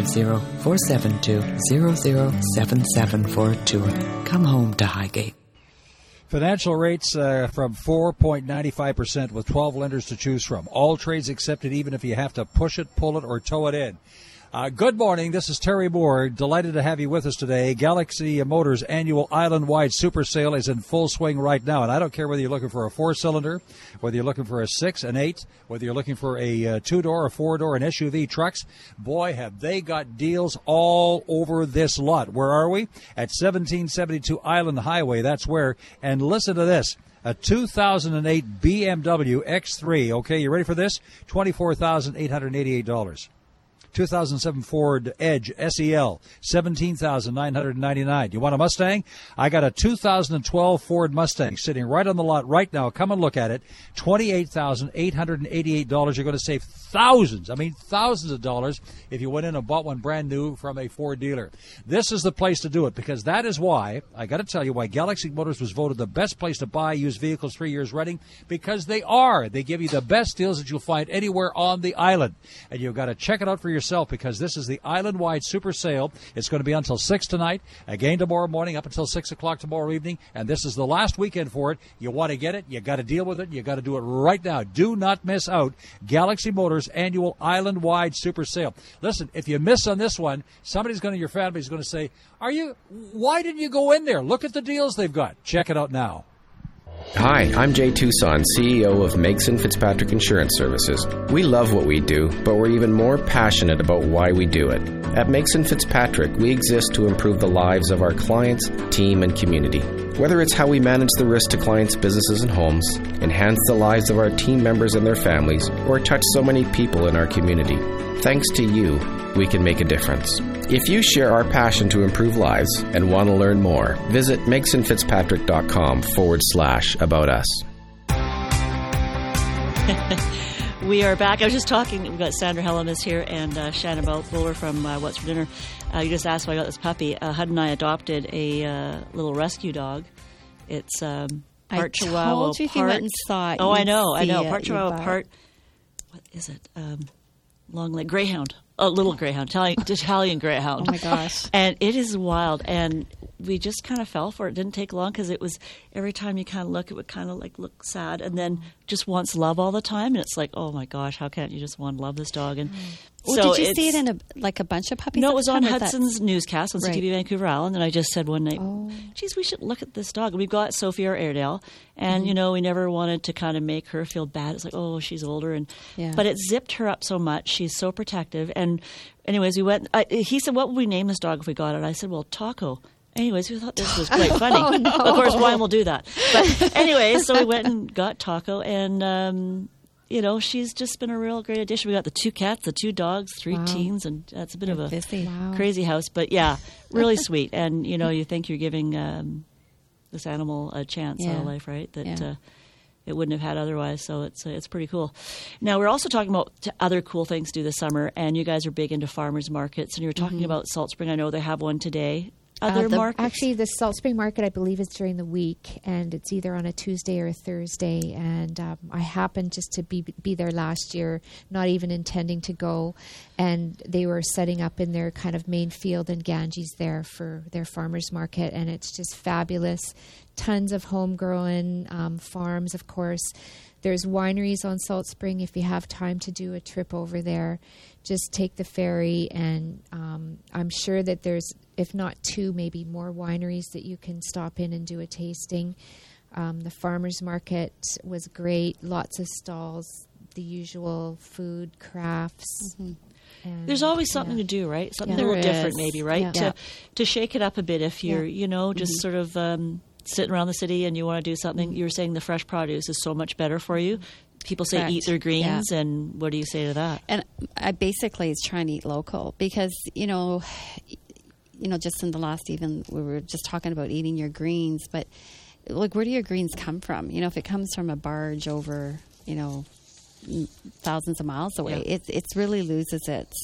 250-472-0077 for a tour. Come home to Highgate. Financial rates from 4.95% with 12 lenders to choose from. All trades accepted, even if you have to push it, pull it, or tow it in. Good morning. This is Terry Moore. Delighted to have you with us today. Galaxy Motors annual island-wide super sale is in full swing right now. And I don't care whether you're looking for a 4-cylinder, whether you're looking for a 6, an 8, whether you're looking for a 2-door, a 4-door, an SUV trucks. Boy, have they got deals all over this lot. Where are we? At 1772 Island Highway. That's where. And listen to this. A 2008 BMW X3. Okay, you ready for this? $24,888. 2007 Ford Edge SEL, $17,999. You want a Mustang? I got a 2012 Ford Mustang sitting right on the lot right now. Come and look at it. $28,888. You're going to save thousands of dollars if you went in and bought one brand new from a Ford dealer. This is the place to do it, because that is why, I got to tell you, why Galaxy Motors was voted the best place to buy used vehicles 3 years running, because they are. They give you the best deals that you'll find anywhere on the island. And you've got to check it out for yourself, because this is the island-wide super sale. It's going to be until 6 tonight, again tomorrow morning, up until 6 o'clock tomorrow evening, and this is the last weekend for it. You want to get it, you got to deal with it, you got to do it right now. Do not miss out. Galaxy Motors annual island-wide super sale. Listen, if you miss on this one, somebody's going to, your family is going to say, why didn't you go in there? Look at the deals they've got. Check it out now. Hi, I'm Jay Tucson, CEO of Megson Fitzpatrick Insurance Services. We love what we do, but we're even more passionate about why we do it. At Megson Fitzpatrick, we exist to improve the lives of our clients, team, and community. Whether it's how we manage the risk to clients' businesses and homes, enhance the lives of our team members and their families, or touch so many people in our community, thanks to you, we can make a difference. If you share our passion to improve lives and want to learn more, visit MegsonFitzpatrick.com/about us. We are back. I was just talking. We've got Sandra Hellemis here and Shannon Bowler from What's for Dinner. You just asked why I got this puppy. Hud and I adopted a little rescue dog. It's part Chihuahua. I told you if you went and saw it. Oh, I know. Part Chihuahua, part, what is it? Long leg greyhound. A little greyhound, Italian greyhound. Oh my gosh! And it is wild, and we just kind of fell for it. It didn't take long, because it was every time you kind of look, it would kind of like look sad, and then just wants love all the time. And it's like, oh my gosh, how can't you just want to love this dog? And so did you see it in a bunch of puppies? No, it was on Hudson's newscast on CTV Vancouver Island, and I just said one night, geez, we should look at this dog. And we've got Sophie, our Airedale, and we never wanted to kind of make her feel bad. It's like, oh, she's older, but it zipped her up so much. She's so protective. And anyways, we went. He said, what would we name this dog if we got it? I said, well, Taco. Anyways, we thought this was quite funny. Oh, no. Of course, wine will do that. But anyways, so we went and got Taco, and she's just been a real great addition. We got the 2 cats, the 2 dogs, 3 teens, and it's a bit of a crazy house. But yeah, really sweet. And you think you're giving this animal a chance at a life, right? That it wouldn't have had otherwise. So it's pretty cool. Now, we're also talking about other cool things to do this summer, and you guys are big into farmers markets, and you were talking about Salt Spring. I know they have one today. Markets? Actually, the Salt Spring Market, I believe, is during the week, and it's either on a Tuesday or a Thursday. And I happened just to be there last year, not even intending to go. And they were setting up in their kind of main field in Ganges there for their farmers market, and it's just fabulous. Tons of homegrown farms, of course. There's wineries on Salt Spring. If you have time to do a trip over there, just take the ferry, and I'm sure that there's, if not 2, maybe more wineries that you can stop in and do a tasting. The farmers market was great. Lots of stalls, the usual food, crafts. And, there's always something to do, right? Something a There little different, is. maybe, right? Yeah. To shake it up a bit if you're, just sort of sitting around the city and you want to do something. You were saying the fresh produce is so much better for you. People say Correct. eat their greens, Yeah. and what do you say to that? And I basically is trying to eat local because, just in the last, even we were just talking about eating your greens, but like, where do your greens come from? If it comes from a barge over, thousands of miles away, it really loses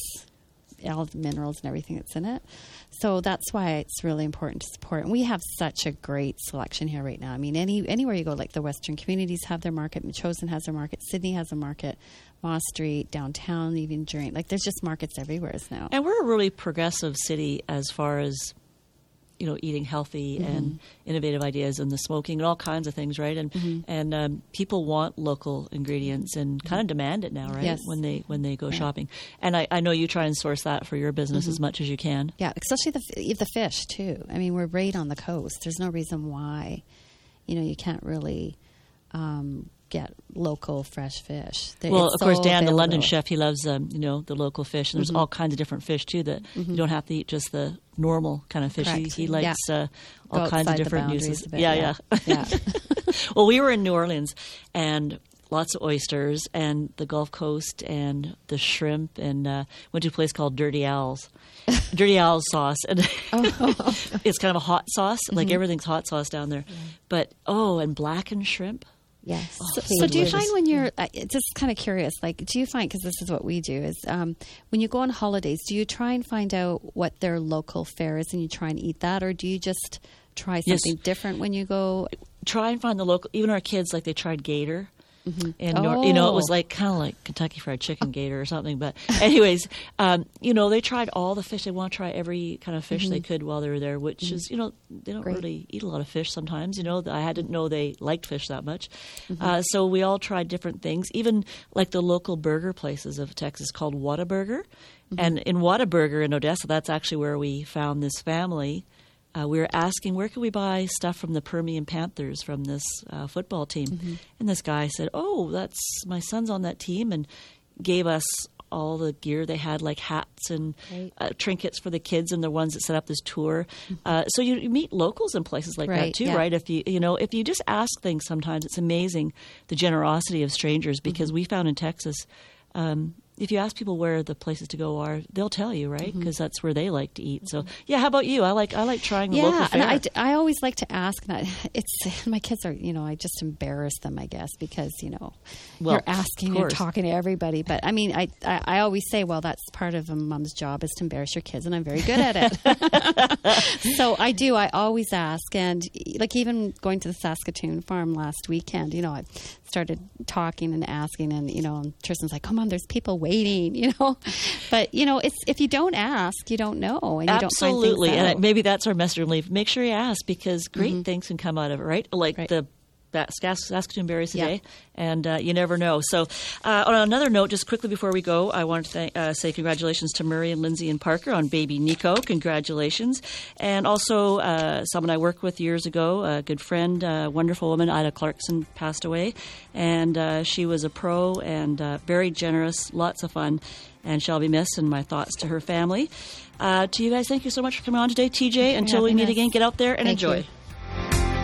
all the minerals and everything that's in it. So that's why it's really important to support. And we have such a great selection here right now. I mean, anywhere you go, like the Western communities have their market, Chosen has their market, Sydney has a market, Moss Street, downtown, even during, there's just markets everywhere now. And we're a really progressive city as far as, eating healthy and innovative ideas and the smoking and all kinds of things, right? And people want local ingredients and kind of demand it now, right? Yes. When they go shopping. And I know you try and source that for your business as much as you can. Yeah, especially the fish too. I mean, we're right on the coast. There's no reason why, you can't really get local fresh fish. Well, of course, Dan, the London available. chef, he loves the local fish. And there's all kinds of different fish too that you don't have to eat just the normal kind of fish. Correct. He likes all Go kinds of outside the different boundaries uses. a bit, Yeah. yeah. Well, we were in New Orleans and lots of oysters and the Gulf Coast and the shrimp and went to a place called Dirty Owl's. Dirty Owl's sauce. And it's kind of a hot sauce. Like everything's hot sauce down there. But, and blackened shrimp. Yes. Oh, So do you find when you're just kind of curious, do you find, because this is what we do, is when you go on holidays, do you try and find out what their local fare is and you try and eat that, or do you just try something different when you go? Try and find the local. Even our kids, they tried gator. And Oh. it was kind of like Kentucky Fried Chicken gator or something. But anyways, they tried all the fish. They want to try every kind of fish they could while they were there, which is, they don't really eat a lot of fish sometimes. I didn't know they liked fish that much. So we all tried different things, even like the local burger places of Texas called Whataburger. And in Whataburger in Odessa, that's actually where we found this family. We were asking, where can we buy stuff from the Permian Panthers, from this football team? And this guy said, that's my son's on that team, and gave us all the gear they had, like hats and trinkets for the kids, and the ones that set up this tour. So you meet locals in places like that too, right? If you just ask things, sometimes it's amazing the generosity of strangers. Because we found in Texas, if you ask people where the places to go are, they'll tell you, right? Because that's where they like to eat. So, how about you? I like trying the local fare. And I always like to ask that. It's my kids are, I just embarrass them, I guess, because you're asking and talking to everybody. But I mean, I always say, well, that's part of a mom's job is to embarrass your kids, and I'm very good at it. So I do. I always ask, and even going to the Saskatoon farm last weekend, I started talking and asking, and Tristan's like, "Come on, there's people waiting," But it's if you don't ask, you don't know, and you Absolutely. don't find things out. And maybe that's our message in leave. Make sure you ask, because great things can come out of it, right? Like the Saskatoon berries today, and you never know. So on another note, just quickly before we go, I want to say congratulations to Murray and Lindsay and Parker on baby Nico. Congratulations. And also someone I worked with years ago, a good friend, a wonderful woman, Ida Clarkson, passed away. And she was a pro and very generous, lots of fun, and shall be missed, and my thoughts to her family. To you guys, thank you so much for coming on today. TJ, until we meet again, get out there and enjoy. You.